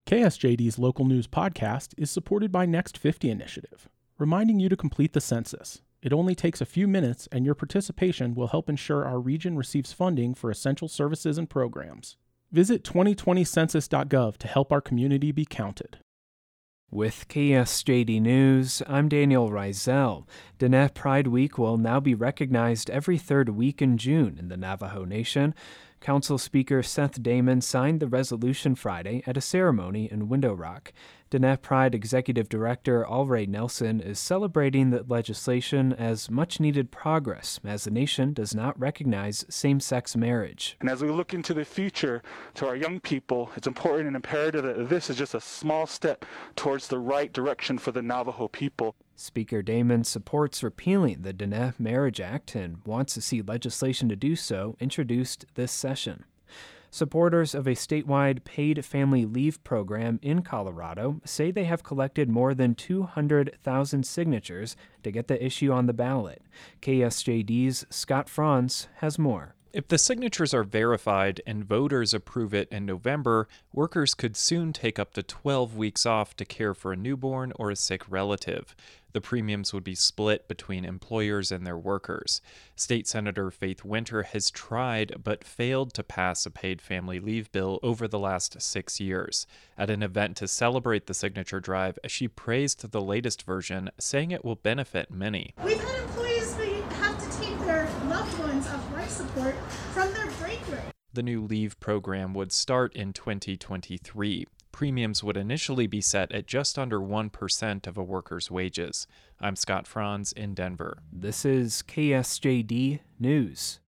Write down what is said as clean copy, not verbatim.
KSJD's local news podcast is supported by Next 50 Initiative, reminding you to complete the census. It only takes a few minutes, and your participation will help ensure our region receives funding for essential services and programs. Visit 2020census.gov to help our community be counted. With KSJD News, I'm Daniel Reisel. Diné Pride Week will now be recognized every third week in June in the Navajo Nation. Council Speaker Seth Damon signed the resolution Friday at a ceremony in Window Rock. Diné Pride Executive Director Alray Nelson is celebrating the legislation as much-needed progress as the nation does not recognize same-sex marriage. And as we look into the future to our young people, it's important and imperative that this is just a small step towards the right direction for the Navajo people. Speaker Damon supports repealing the Diné Marriage Act and wants to see legislation to do so introduced this session. Supporters of a statewide paid family leave program in Colorado say they have collected more than 200,000 signatures to get the issue on the ballot. KSJD's Scott Franz has more. If the signatures are verified and voters approve it in November, workers could soon take up to 12 weeks off to care for a newborn or a sick relative. The premiums would be split between employers and their workers. State Senator Faith Winter has tried but failed to pass a paid family leave bill over the last 6 years. At an event to celebrate the signature drive, she praised the latest version, saying it will benefit many. We've had employees who have to take their loved ones off life support from their break rate. The new leave program would start in 2023. Premiums would initially be set at just under 1% of a worker's wages. I'm Scott Franz in Denver. This is KSJD News.